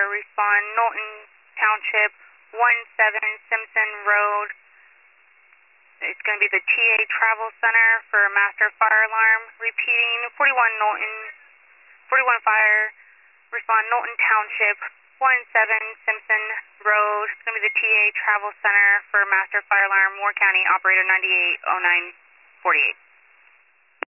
respond Knowlton Township, 17 Simpson Road. It's going to be the TA Travel Center for Master Fire Alarm. Repeating, 41 Fire, respond Knowlton Township, 17 Simpson Road. It's going to be the TA Travel Center for Master Fire Alarm, Moore County, operator 980948.